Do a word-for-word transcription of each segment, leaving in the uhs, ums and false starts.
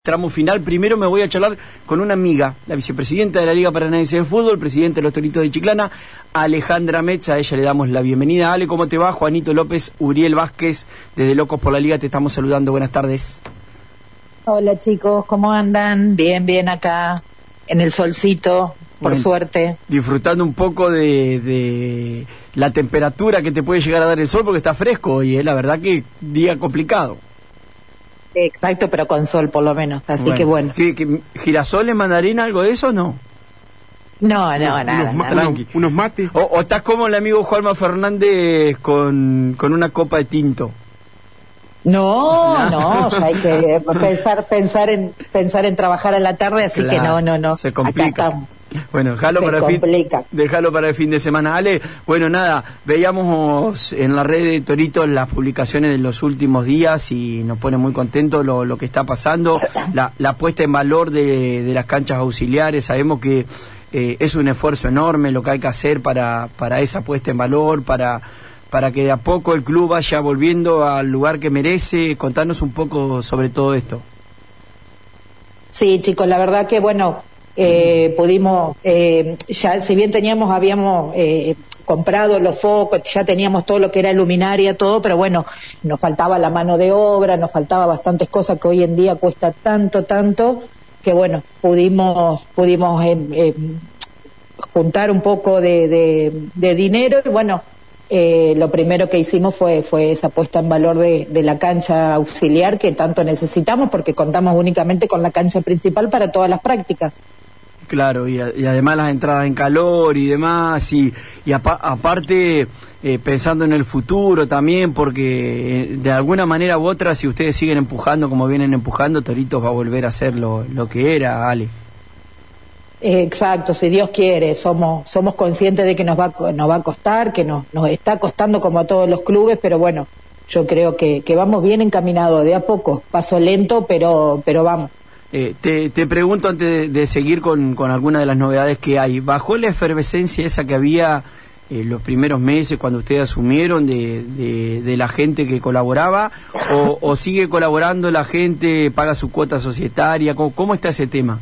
Tramo final. Primero me voy a charlar con una amiga, la vicepresidenta de la Liga Paranaense de Fútbol, presidente de los Toritos de Chiclana, Alejandra Metz. A ella le damos la bienvenida. Ale, ¿cómo te va? Juanito López, Uriel Vázquez, desde Locos por la Liga, te estamos saludando. Buenas tardes. Hola chicos, ¿cómo andan? Bien, bien acá, en el solcito, por bueno, suerte. Disfrutando un poco de, de la temperatura que te puede llegar a dar el sol, porque está fresco hoy, ¿eh? La verdad que día complicado. Exacto, pero con sol por lo menos, así bueno. que bueno. ¿Qué, qué, ¿Girasoles, mandarina, algo de eso o no? No, no, unos, nada, unos, nada. Unos, unos mates. O, ¿O estás como el amigo Juanma Fernández con, con una copa de tinto? No, no, ya hay que pensar, pensar en pensar en trabajar a la tarde, así claro, que no, no, no. Se complica. Bueno, déjalo para, fin, déjalo para el fin de semana. Ale, bueno, nada, veíamos en la red de Toritos las publicaciones de los últimos días y nos pone muy contentos lo, lo que está pasando, la, la puesta en valor de, de las canchas auxiliares. Sabemos que eh, es un esfuerzo enorme lo que hay que hacer para, para esa puesta en valor, para, para que de a poco el club vaya volviendo al lugar que merece. Contanos un poco sobre todo esto. Sí, chicos, la verdad que bueno... Eh, pudimos, eh, ya si bien teníamos, habíamos eh, comprado los focos, ya teníamos todo lo que era luminaria, todo, pero bueno, nos faltaba la mano de obra, nos faltaba bastantes cosas que hoy en día cuesta tanto, tanto, que bueno, pudimos, pudimos eh, eh, juntar un poco de, de, de dinero y bueno, eh, lo primero que hicimos fue, fue esa puesta en valor de, de la cancha auxiliar que tanto necesitamos porque contamos únicamente con la cancha principal para todas las prácticas. Claro, y, a, y además las entradas en calor y demás, y, y apa, aparte eh, pensando en el futuro también, porque eh, de alguna manera u otra, si ustedes siguen empujando como vienen empujando, Toritos va a volver a ser lo, lo que era, Ale. Exacto, si Dios quiere, somos somos conscientes de que nos va nos va a costar, que nos nos está costando como a todos los clubes, pero bueno, yo creo que, que vamos bien encaminados, de a poco, paso lento, pero pero vamos. Eh, te, te pregunto antes de, de seguir con, con alguna de las novedades que hay. ¿Bajó la efervescencia esa que había eh, los primeros meses cuando ustedes asumieron de, de, de la gente que colaboraba? ¿O, o sigue colaborando la gente, paga su cuota societaria? ¿Cómo, cómo está ese tema?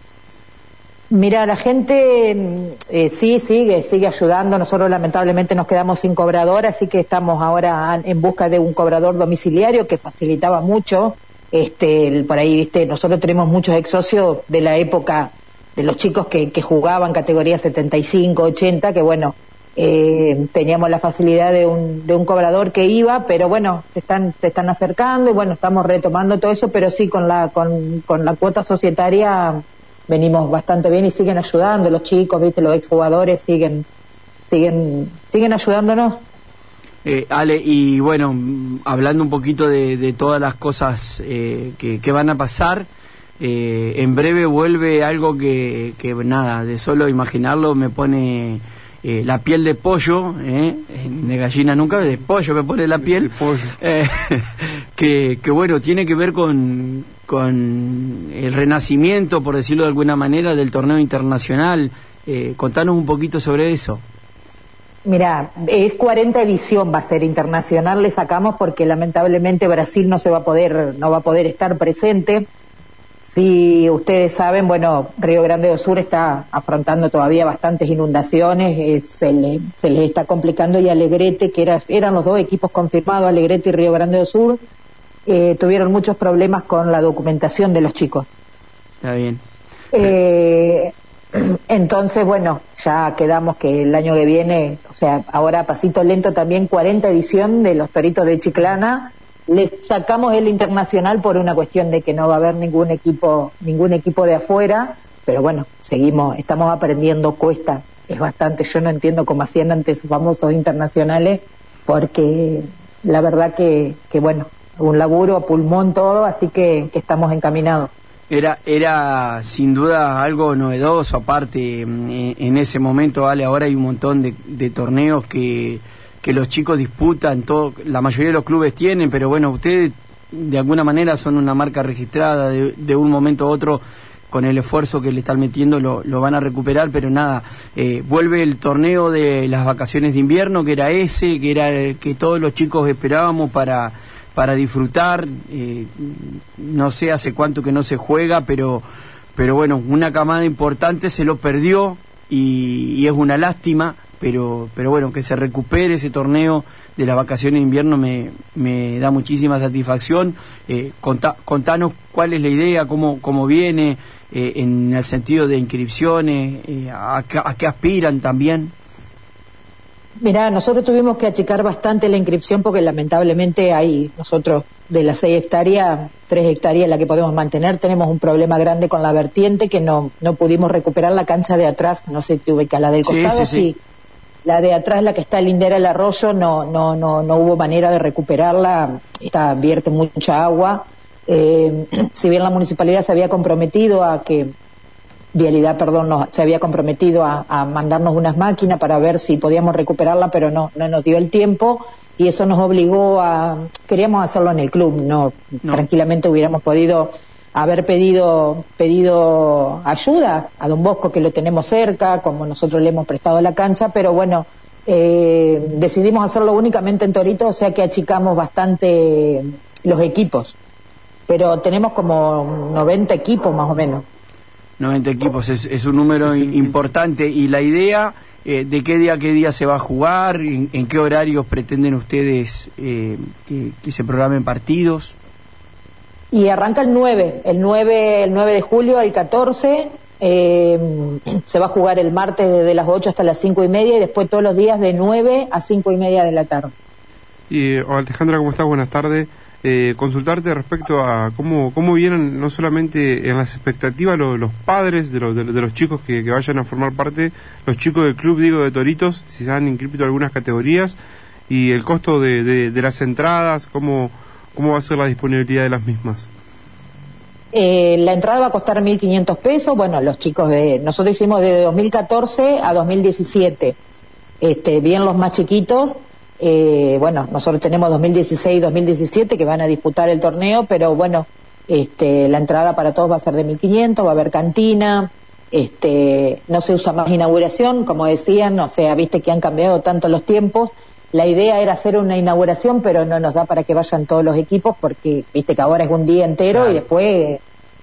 Mira, la gente eh, sí sigue, sigue ayudando. Nosotros lamentablemente nos quedamos sin cobrador, así que estamos ahora en busca de un cobrador domiciliario que facilitaba mucho. Este, el, por ahí, viste, nosotros tenemos muchos ex socios de la época de los chicos que, que jugaban categoría setenta y cinco, ochenta, que bueno, eh, teníamos la facilidad de un, de un cobrador que iba, pero bueno, se están, se están acercando y bueno, estamos retomando todo eso, pero sí con la, con, con la cuota societaria venimos bastante bien y siguen ayudando, los chicos, viste, los exjugadores siguen, siguen, siguen ayudándonos. Eh, Ale, y bueno, hablando un poquito de, de todas las cosas eh, que, que van a pasar, eh, en breve vuelve algo que, que nada, de solo imaginarlo me pone eh, la piel de pollo, eh, de gallina nunca, de pollo me pone la piel, eh, que, que bueno, tiene que ver con, con el renacimiento, por decirlo de alguna manera, del torneo internacional. Eh, contanos un poquito sobre eso. Mira, es cuarenta edición, va a ser internacional, le sacamos porque lamentablemente Brasil no se va a poder, no va a poder estar presente. Si ustedes saben, bueno, Río Grande do Sur está afrontando todavía bastantes inundaciones, eh, se, le, se les está complicando, y Alegrete, que era, eran los dos equipos confirmados, Alegrete y Río Grande do Sur, eh, tuvieron muchos problemas con la documentación de los chicos. Está bien. Eh, Entonces, bueno, ya quedamos que el año que viene, o sea, ahora pasito lento también, cuarenta edición de los Toritos de Chiclana, le sacamos el internacional por una cuestión de que no va a haber ningún equipo, ningún equipo de afuera, pero bueno, seguimos, estamos aprendiendo, cuesta, es bastante, yo no entiendo cómo hacían antes sus famosos internacionales, porque la verdad que, que bueno, un laburo a pulmón todo, así que, que estamos encaminados. Era era sin duda algo novedoso, aparte en, en ese momento, Ale, ahora hay un montón de, de torneos que, que los chicos disputan, todo, la mayoría de los clubes tienen, pero bueno, ustedes de alguna manera son una marca registrada, de, de un momento a otro, con el esfuerzo que le están metiendo lo, lo van a recuperar, pero nada, eh, vuelve el torneo de las vacaciones de invierno, que era ese, que era el que todos los chicos esperábamos para para disfrutar. Eh, no sé hace cuánto que no se juega, pero, pero bueno, una camada importante se lo perdió y, y es una lástima. Pero, pero bueno, que se recupere ese torneo de las vacaciones de invierno me, me da muchísima satisfacción. Eh, contá, contanos cuál es la idea, cómo, cómo viene, eh, en el sentido de inscripciones, eh, a, a qué aspiran también. Mirá, nosotros tuvimos que achicar bastante la inscripción porque lamentablemente hay, nosotros de las seis hectáreas, tres hectáreas la que podemos mantener, tenemos un problema grande con la vertiente que no, no pudimos recuperar la cancha de atrás, no sé, tuve que a la del costado, sí. sí, sí. La de atrás, la que está lindera el arroyo, no, no, no, no hubo manera de recuperarla, está vierte mucha agua. Eh, si bien la municipalidad se había comprometido a que, Vialidad, perdón, no, se había comprometido a, a mandarnos unas máquinas para ver si podíamos recuperarla, pero no, no nos dio el tiempo y eso nos obligó a, queríamos hacerlo en el club, no, no. tranquilamente hubiéramos podido haber pedido pedido ayuda a Don Bosco, que lo tenemos cerca, como nosotros le hemos prestado la cancha, pero bueno, eh, decidimos hacerlo únicamente en Torito, o sea que achicamos bastante los equipos, pero tenemos como noventa equipos más o menos. noventa equipos, es, es un número sí. importante. ¿Y la idea eh, de qué día a qué día se va a jugar? ¿En, en qué horarios pretenden ustedes eh, que, que se programen partidos? Y arranca el nueve, el nueve, el nueve de julio al catorce, eh, se va a jugar el martes desde las ocho hasta las cinco y media y después todos los días de nueve a cinco y media de la tarde. Y Alejandra, ¿cómo estás? Buenas tardes. Eh, consultarte respecto a cómo cómo vienen no solamente en las expectativas los, los padres de los, de, de los chicos que, que vayan a formar parte, los chicos del club, digo, de Toritos, si se han inscrito en algunas categorías, y el costo de, de, de las entradas, cómo... ¿Cómo va a ser la disponibilidad de las mismas? Eh, la entrada va a costar mil quinientos pesos. Bueno, los chicos de... Nosotros hicimos de dos mil catorce a dos mil diecisiete. Este, bien los más chiquitos. Eh, bueno, nosotros tenemos dos mil dieciséis y dos mil diecisiete que van a disputar el torneo, pero bueno, este, la entrada para todos va a ser de mil quinientos, va a haber cantina, este, no se usa más inauguración, como decían, o sea, viste que han cambiado tanto los tiempos. La idea era hacer una inauguración, pero no nos da para que vayan todos los equipos, porque viste que ahora es un día entero claro. y después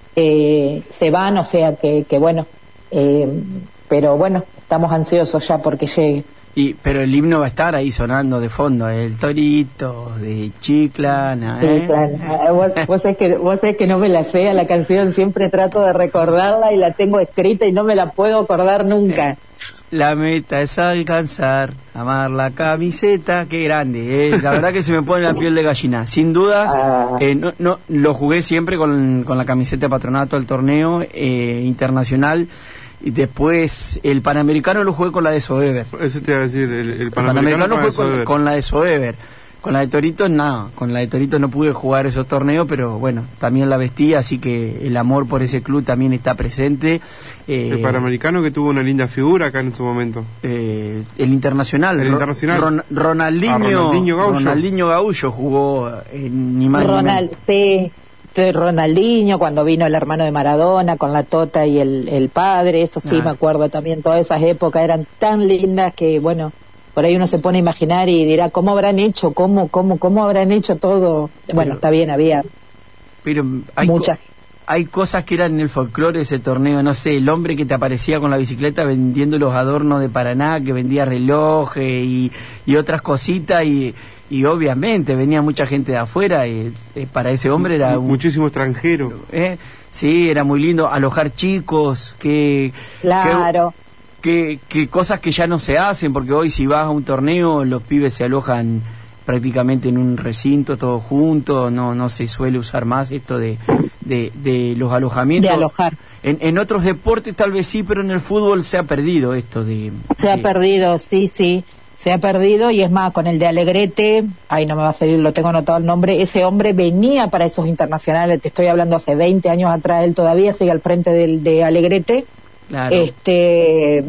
eh, se van, o sea que, que bueno, eh, pero bueno, estamos ansiosos ya porque llegue. Y, pero el himno va a estar ahí sonando de fondo, el Torito, de Chiclana, ¿eh? Chiclana. Vos, vos, es que, vos es que no me la sé a la canción, siempre trato de recordarla y la tengo escrita y no me la puedo acordar nunca. La meta es alcanzar, amar la camiseta, qué grande, ¿eh? La verdad que se me pone la piel de gallina, sin dudas. Ah. Eh, no, no, lo jugué siempre con, con la camiseta de Patronato al torneo eh, internacional. Y después el Panamericano lo jugué con la de Soever. Eso te iba a decir, el, el Panamericano, el Panamericano fue con, con la de Soever. Con la de Toritos no, con la de Toritos no pude jugar esos torneos, pero bueno, también la vestí, así que el amor por ese club también está presente. Eh, el Panamericano que tuvo una linda figura acá en su momento. Eh, el Internacional. El Ro, Internacional. Ron, Ronaldinho, ah, Ronaldinho Gaullo. Ronaldinho Gaullo jugó en ni más Ronald, ni menos. Sí. Ronaldinho, cuando vino el hermano de Maradona con la Tota y el, el padre, eso sí ah. me acuerdo también, todas esas épocas eran tan lindas que bueno, por ahí uno se pone a imaginar y dirá, ¿cómo habrán hecho? ¿Cómo, cómo, cómo habrán hecho todo? Pero, bueno, está bien, había pero hay muchas. Co hay cosas que eran en el folclore de ese torneo, no sé, el hombre que te aparecía con la bicicleta vendiendo los adornos de Paraná, que vendía relojes y, y otras cositas, y, y obviamente venía mucha gente de afuera, y eh, para ese hombre era... Un, muchísimo extranjero. Eh, sí, era muy lindo, alojar chicos, que... Claro. Que, que, que cosas que ya no se hacen, porque hoy si vas a un torneo, los pibes se alojan prácticamente en un recinto todos juntos, no no se suele usar más esto de, de, de los alojamientos. De alojar. En, en otros deportes tal vez sí, pero en el fútbol se ha perdido esto de... Se de... ha perdido, sí, sí, se ha perdido, y es más, con el de Alegrete, ay, no me va a salir, lo tengo anotado el nombre, ese hombre venía para esos internacionales, te estoy hablando hace veinte años atrás, él todavía sigue al frente del de Alegrete. Claro. Este,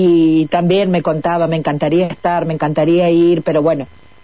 y también me contaba, me encantaría estar, me encantaría ir, pero bueno,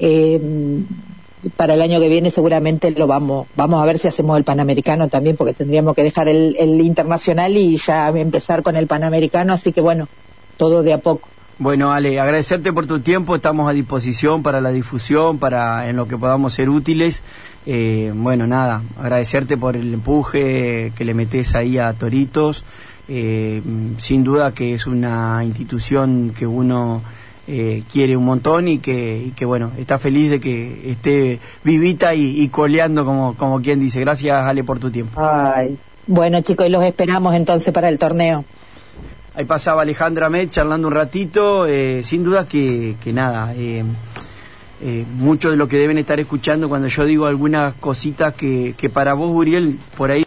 eh, para el año que viene seguramente lo vamos, vamos a ver si hacemos el Panamericano también, porque tendríamos que dejar el, el internacional y ya empezar con el Panamericano, así que bueno, todo de a poco. Bueno, Ale, agradecerte por tu tiempo, estamos a disposición para la difusión, para en lo que podamos ser útiles. Eh, bueno, nada, agradecerte por el empuje que le metes ahí a Toritos. Eh, sin duda que es una institución que uno eh, quiere un montón y que, y que, bueno, está feliz de que esté vivita y, y coleando, como, como quien dice. Gracias, Ale, por tu tiempo. Ay. Bueno, chicos, y los esperamos entonces para el torneo. Ahí pasaba Alejandra Met charlando un ratito, eh, sin duda que, que nada, eh, eh, mucho de lo que deben estar escuchando cuando yo digo algunas cositas que, que para vos, Uriel, por ahí